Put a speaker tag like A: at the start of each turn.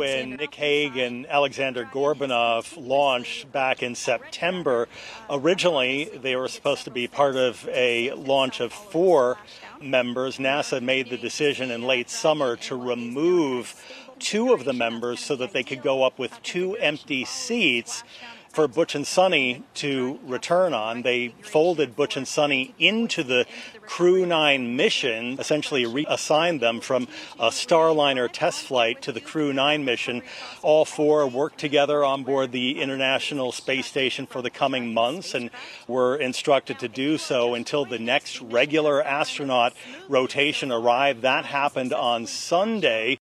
A: when Nick Hague and Alexander Gorbanov launched back in September. Originally, they were supposed to be part of a launch of 4 members. NASA made the decision in late summer to remove 2 of the members so that they could go up with 2 empty seats for Butch and Sunny to return on. They folded Butch and Sunny into the Crew 9 mission, essentially reassigned them from a Starliner test flight to the Crew 9 mission. All 4 worked together on board the International Space Station for the coming months and were instructed to do so until the next regular astronaut rotation arrived. That happened on Sunday.